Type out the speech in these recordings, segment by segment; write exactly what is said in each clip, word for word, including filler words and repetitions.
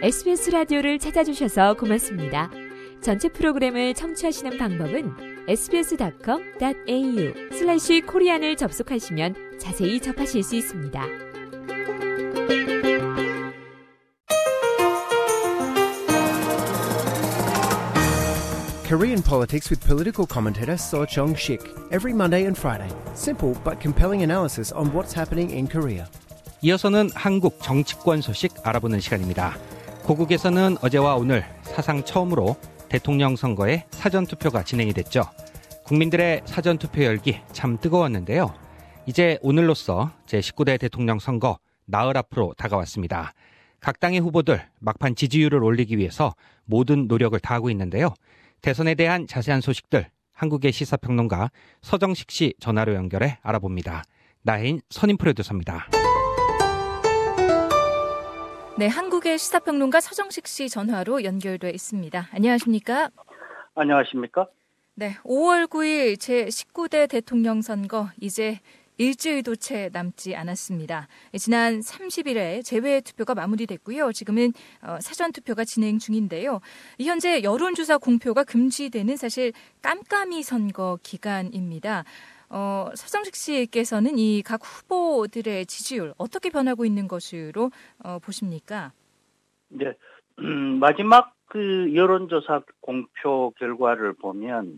에스비에스 라디오를 찾아주셔서 고맙습니다. 전체 프로그램을 청취하시는 방법은 에스비에스 닷컴 닷 에이유 슬래시 코리안을 접속하시면 자세히 접하실 수 있습니다. Korean politics with political commentator Seo Jong-sik. Every Monday and Friday. Simple but compelling analysis on what's happening in Korea. 이어서는 한국 정치권 소식 알아보는 시간입니다. 고국에서는 어제와 오늘 사상 처음으로 대통령 선거에 사전투표가 진행이 됐죠. 국민들의 사전투표 열기 참 뜨거웠는데요. 이제 오늘로써 제십구 대 대통령 선거 나흘 앞으로 다가왔습니다. 각 당의 후보들 막판 지지율을 올리기 위해서 모든 노력을 다하고 있는데요. 대선에 대한 자세한 소식들 한국의 시사평론가 서정식 씨 전화로 연결해 알아봅니다. 나혜인 선임 프로듀서입니다. 네, 한국의 시사평론가 서정식 씨 전화로 연결돼 있습니다. 안녕하십니까? 안녕하십니까? 네, 오월 구일 제십구 대 대통령 선거 이제 일주일도 채 남지 않았습니다. 지난 삼십일에 재외투표가 마무리됐고요. 지금은 사전투표가 진행 중인데요. 현재 여론조사 공표가 금지되는 사실 깜깜이 선거 기간입니다. 어, 서정식 씨께서는 이 각 후보들의 지지율 어떻게 변하고 있는 것으로 어, 보십니까? 네, 음, 마지막 그 여론조사 공표 결과를 보면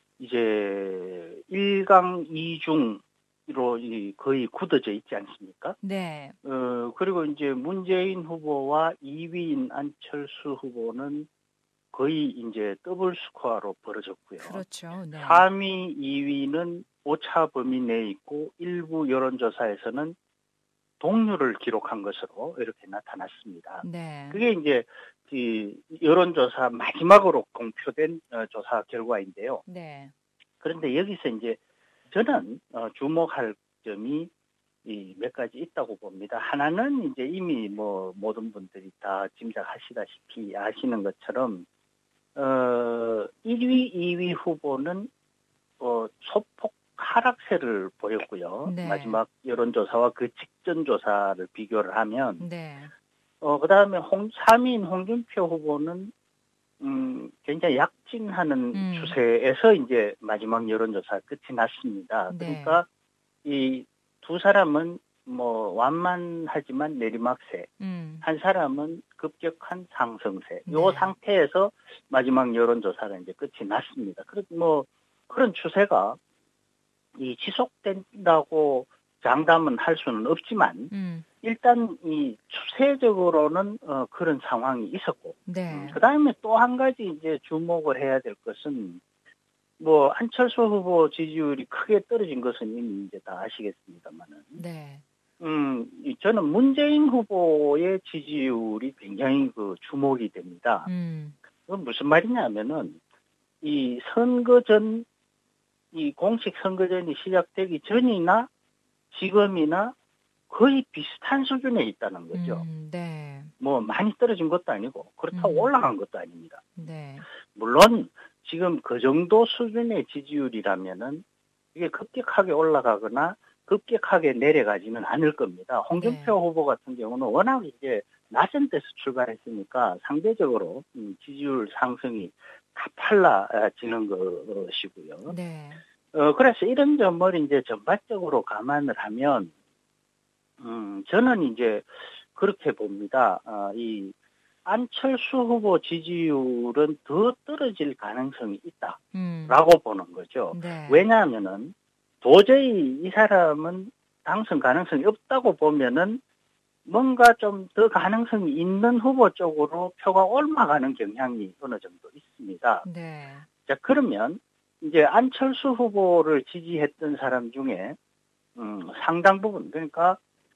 이제 일강 이중 로 거의 굳어져 있지 않습니까? 네. 어 그리고 이제 문재인 후보와 이 위인 안철수 후보는 거의 이제 더블 스코어로 벌어졌고요. 그렇죠. 네. 삼 위, 이 위는 오차 범위 내에 있고 일부 여론조사에서는 동률을 기록한 것으로 이렇게 나타났습니다. 네. 그게 이제 그 여론조사 마지막으로 공표된 조사 결과인데요. 네. 그런데 여기서 이제 저는 어, 주목할 점이 이 몇 가지 있다고 봅니다. 하나는 이제 이미 뭐 모든 분들이 다 짐작하시다시피 아시는 것처럼 어, 일 위, 이 위 후보는 어, 소폭 하락세를 보였고요. 네. 마지막 여론조사와 그 직전 조사를 비교를 하면 네. 어, 그다음에 홍, 삼 위인 홍준표 후보는 음, 굉장히 약진하는 음. 추세에서 이제 마지막 여론조사 끝이 났습니다. 네. 그러니까 이 두 사람은 뭐 완만하지만 내리막세, 음. 한 사람은 급격한 상승세. 네. 요 상태에서 마지막 여론조사가 이제 끝이 났습니다. 그런 뭐 그런 추세가 이 지속된다고 장담은 할 수는 없지만 음. 일단 이 추세적으로는 어, 그런 상황이 있었고, 네. 음, 그 다음에 또 한 가지 이제 주목을 해야 될 것은 뭐 안철수 후보 지지율이 크게 떨어진 것은 이미 이제 다 아시겠습니다만은, 네. 음, 이 저는 문재인 후보의 지지율이 굉장히 그 주목이 됩니다. 음. 그건 무슨 말이냐면은 이 선거 전, 이 공식 선거전이 시작되기 전이나 지금이나 거의 비슷한 수준에 있다는 거죠. 음, 네. 뭐 많이 떨어진 것도 아니고 그렇다고 음. 올라간 것도 아닙니다. 네. 물론 지금 그 정도 수준의 지지율이라면은 이게 급격하게 올라가거나 급격하게 내려가지는 않을 겁니다. 홍준표 네. 후보 같은 경우는 워낙 이제 낮은 데서 출발했으니까 상대적으로 지지율 상승이 가팔라지는 것이고요. 네. 어, 그래서 이런 점을 이제 전반적으로 감안을 하면, 음, 저는 이제 그렇게 봅니다. 어, 이 안철수 후보 지지율은 더 떨어질 가능성이 있다라고 음. 보는 거죠. 네. 왜냐하면은 도저히 이 사람은 당선 가능성이 없다고 보면은 뭔가 좀 더 가능성이 있는 후보 쪽으로 표가 옮아가는 경향이 어느 정도 있습니다. 네. 자, 그러면 이제 안철수 후보를 지지했던 사람 중에 음, 상당 부분, 그러니까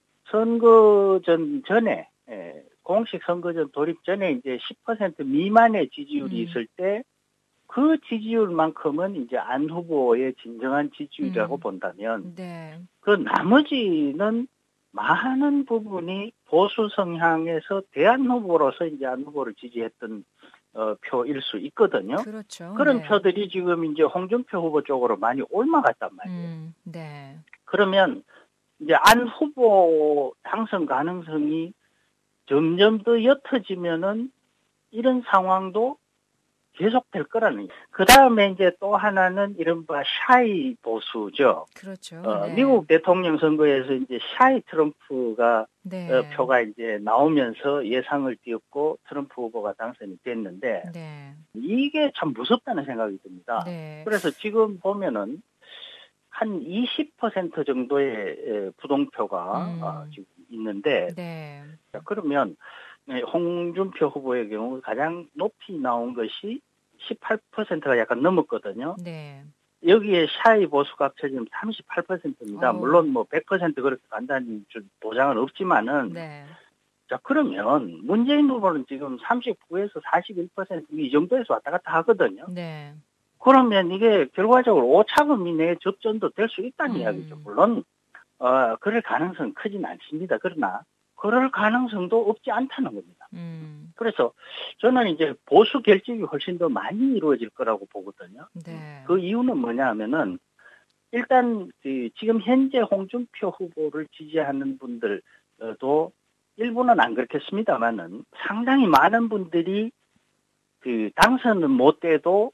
선거전 전에 예, 공식 선거전 돌입 전에 이제 십 퍼센트 미만의 지지율이 음. 있을 때 그 지지율만큼은 이제 안 후보의 진정한 지지율이라고 음. 본다면 네. 그 나머지는 많은 부분이 보수 성향에서 대안 후보로서 이제 안 후보를 지지했던 어, 표일 수 있거든요. 그렇죠. 그런 네. 표들이 지금 이제 홍준표 후보 쪽으로 많이 옮아갔단 말이에요. 음. 네. 그러면 이제 안 후보 당선 가능성이 점점 더 옅어지면은 이런 상황도 계속될 거라는. 그 다음에 이제 또 하나는 이른바 샤이 보수죠. 그렇죠. 어, 네. 미국 대통령 선거에서 이제 샤이 트럼프가 네. 어, 표가 이제 나오면서 예상을 띄었고 트럼프 후보가 당선이 됐는데 네. 이게 참 무섭다는 생각이 듭니다. 네. 그래서 지금 보면은 한 이십 퍼센트 정도의 부동표가 음. 어, 지금 있는데 네. 자, 그러면 홍준표 후보의 경우 가장 높이 나온 것이 십팔 퍼센트가 약간 넘었거든요. 네. 여기에 샤이 보수가 합쳐지면 삼십팔 퍼센트입니다. 어. 물론 뭐 백 퍼센트 그렇게 간단히 좀 보장은 없지만은 네. 자 그러면 문재인 후보는 지금 삼십구에서 사십일 퍼센트 이 정도에서 왔다 갔다 하거든요. 네. 그러면 이게 결과적으로 오차범위 내에 접전도 될 수 있다는 음. 이야기죠. 물론 어 그럴 가능성은 크진 않습니다. 그러나 그럴 가능성도 없지 않다는 겁니다. 음. 그래서 저는 이제 보수 결집이 훨씬 더 많이 이루어질 거라고 보거든요. 네. 그 이유는 뭐냐 하면은 일단 그 지금 현재 홍준표 후보를 지지하는 분들도 일부는 안 그렇겠습니다만은 상당히 많은 분들이 그 당선은 못 돼도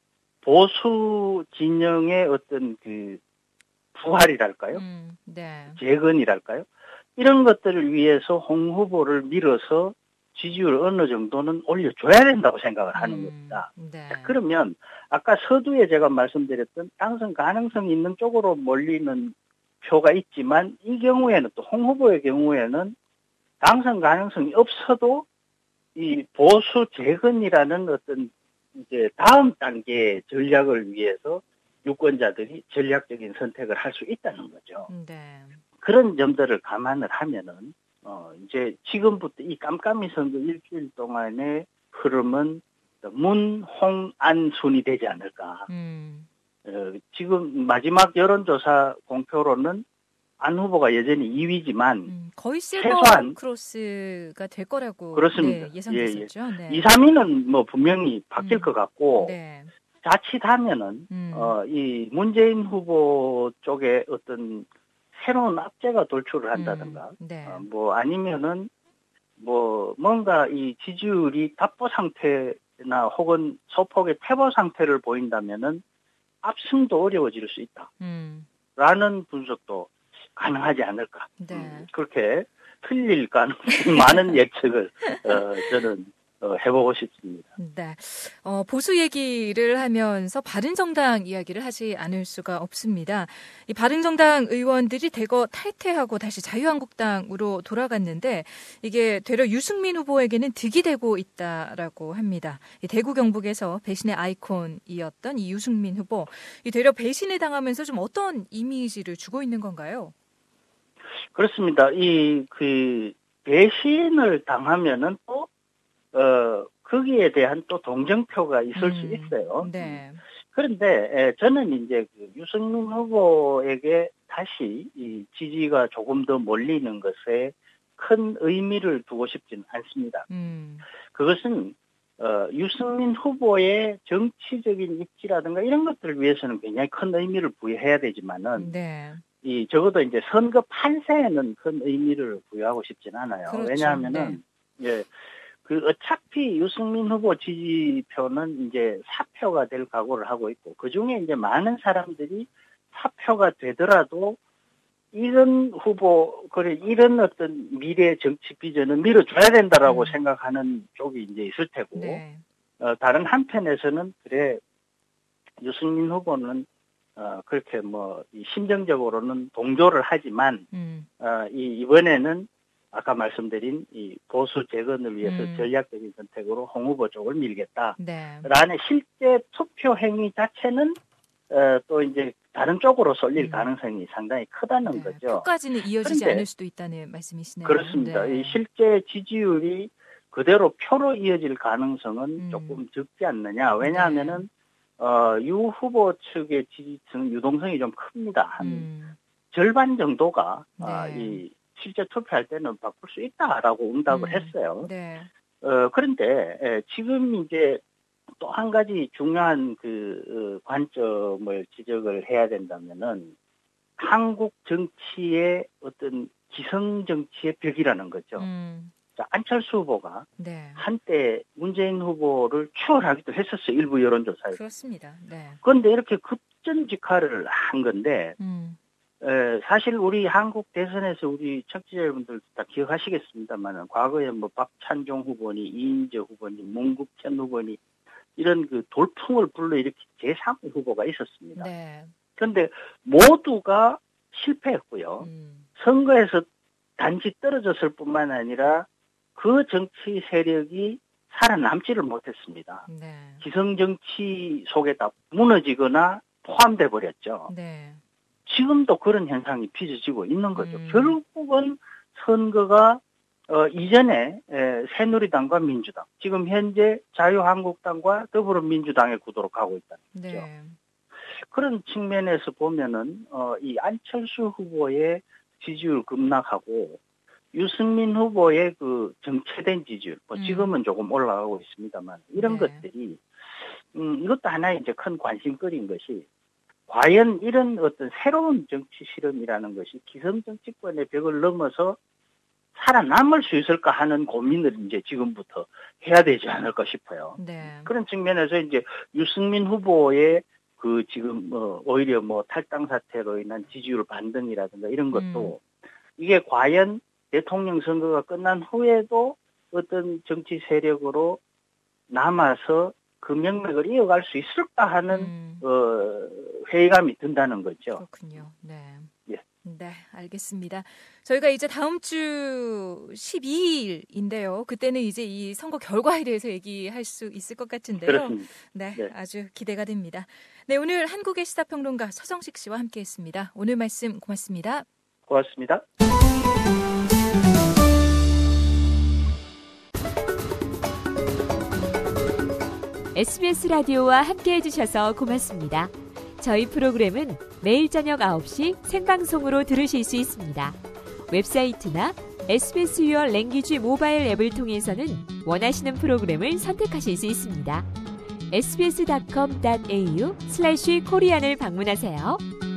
보수 진영의 어떤 그 부활이랄까요? 음. 네. 재건이랄까요? 이런 것들을 위해서 홍 후보를 밀어서 지지율 어느 정도는 올려줘야 된다고 생각을 하는 음. 겁니다. 네. 자, 그러면 아까 서두에 제가 말씀드렸던 당선 가능성이 있는 쪽으로 몰리는 표가 있지만 이 경우에는 또 홍 후보의 경우에는 당선 가능성이 없어도 이 보수 재건이라는 어떤 이제 다음 단계의 전략을 위해서 유권자들이 전략적인 선택을 할 수 있다는 거죠. 네. 그런 점들을 감안을 하면은 어 이제 지금부터 이 깜깜이 선거 일주일 동안의 흐름은 문, 홍, 안 순이 되지 않을까. 음. 어, 지금 마지막 여론조사 공표로는 안 후보가 여전히 이 위지만 음. 거의 실버 최소한 크로스가 될 거라고 그렇습니다. 네, 예상됐었죠. 네. 이, 삼 위는 뭐 분명히 바뀔 음. 것 같고 네. 자칫하면은 음. 어, 이 문재인 후보 쪽에 어떤 새로운 악재가 돌출을 한다든가, 음. 네. 어, 뭐 아니면은 뭐 뭔가 이 지지율이 답보 상태나 혹은 소폭의 퇴보 상태를 보인다면은 압승도 어려워질 수 음. 있다라는 분석도 가능하지 않을까. 네. 음, 그렇게 틀릴 가능성이 많은 예측을 어, 저는 어, 해보고 싶습니다. 네. 어, 보수 얘기를 하면서 바른정당 이야기를 하지 않을 수가 없습니다. 이 바른정당 의원들이 대거 탈퇴하고 다시 자유한국당으로 돌아갔는데 이게 되려 유승민 후보에게는 득이 되고 있다라고 합니다. 이 대구 경북에서 배신의 아이콘이었던 이 유승민 후보, 이 되려 배신을 당하면서 좀 어떤 이미지를 주고 있는 건가요? 그렇습니다. 이 그 배신을 당하면은 또 어, 거기에 대한 또 동정표가 있을 음, 수 있어요. 네. 그런데, 에, 저는 이제 그 유승민 후보에게 다시 이 지지가 조금 더 몰리는 것에 큰 의미를 두고 싶지는 않습니다. 음. 그것은, 어, 유승민 후보의 정치적인 입지라든가 이런 것들을 위해서는 굉장히 큰 의미를 부여해야 되지만은, 네. 이, 적어도 이제 선거 판세에는 큰 의미를 부여하고 싶진 않아요. 그렇죠. 왜냐하면은, 예. 그 어차피 유승민 후보 지지표는 이제 사표가 될 각오를 하고 있고 그 중에 이제 많은 사람들이 사표가 되더라도 이런 후보 그래 이런 어떤 미래 정치 비전은 밀어줘야 된다라고 음. 생각하는 쪽이 이제 있을 테고 네. 어, 다른 한편에서는 그래 유승민 후보는 어, 그렇게 뭐 이 심정적으로는 동조를 하지만 음. 어, 이 이번에는 아까 말씀드린 이 보수 재건을 위해서 음. 전략적인 선택으로 홍 후보 쪽을 밀겠다. 네. 라는 실제 투표 행위 자체는 어, 또 이제 다른 쪽으로 쏠릴 음. 가능성이 상당히 크다는 네. 거죠. 표까지는 이어지지 그런데 않을 수도 있다는 말씀이시네요. 그렇습니다. 네. 이 실제 지지율이 그대로 표로 이어질 가능성은 음. 조금 적지 않느냐. 왜냐하면은 어, 유 후보 측의 지지층 유동성이 좀 큽니다. 한 음. 절반 정도가 네. 아, 이 실제 투표할 때는 바꿀 수 있다라고 응답을 음. 했어요. 네. 어, 그런데 에, 지금 이제 또 한 가지 중요한 그 어, 관점을 지적을 해야 된다면은 한국 정치의 어떤 기성 정치의 벽이라는 거죠. 음. 자, 안철수 후보가 네. 한때 문재인 후보를 추월하기도 했었어요. 일부 여론조사에서. 그렇습니다. 네. 그런데 이렇게 급전직하를 한 건데 음. 에, 사실 우리 한국 대선에서 우리 청취자 여러분들 다 기억하시겠습니다만 과거에 뭐 박찬종 후보니 이인재 후보니 문국현 후보니 이런 그 돌풍을 불러일으킨 제삼 후보가 있었습니다. 네. 그런데 모두가 실패했고요. 음. 선거에서 단지 떨어졌을 뿐만 아니라 그 정치 세력이 살아남지를 못했습니다. 네. 기성정치 속에 다 무너지거나 포함돼 버렸죠. 네. 지금도 그런 현상이 빚어지고 있는 거죠. 음. 결국은 선거가 어, 이전에 에, 새누리당과 민주당, 지금 현재 자유한국당과 더불어민주당의 구도로 가고 있다는 거죠. 네. 그런 측면에서 보면은 어, 이 안철수 후보의 지지율 급락하고 유승민 후보의 그 정체된 지지율, 뭐 음. 지금은 조금 올라가고 있습니다만 이런 네. 것들이 음, 이것도 하나의 이제 큰 관심거리인 것이 과연 이런 어떤 새로운 정치 실험이라는 것이 기성 정치권의 벽을 넘어서 살아남을 수 있을까 하는 고민을 이제 지금부터 해야 되지 않을까 싶어요. 네. 그런 측면에서 이제 유승민 후보의 그 지금 뭐 오히려 뭐 탈당 사태로 인한 지지율 반등이라든가 이런 것도 음. 이게 과연 대통령 선거가 끝난 후에도 어떤 정치 세력으로 남아서 그 명맥을 이어갈 수 있을까 하는 음. 어, 회의감이 든다는 거죠. 그렇군요. 네. 예. 네, 알겠습니다. 저희가 이제 다음 주 십이 일인데요. 그때는 이제 이 선거 결과에 대해서 얘기할 수 있을 것 같은데요. 그렇습니다. 네, 네. 아주 기대가 됩니다. 네, 오늘 한국의 시사평론가 서정식 씨와 함께했습니다. 오늘 말씀 고맙습니다. 고맙습니다. 에스비에스 라디오와 함께해 주셔서 고맙습니다. 저희 프로그램은 매일 저녁 아홉 시 생방송으로 들으실 수 있습니다. 웹사이트나 에스비에스 유어 랭귀지 모바일 앱을 통해서는 원하시는 프로그램을 선택하실 수 있습니다. 에스비에스 닷컴 닷에이유 슬래시 코리안을 방문하세요.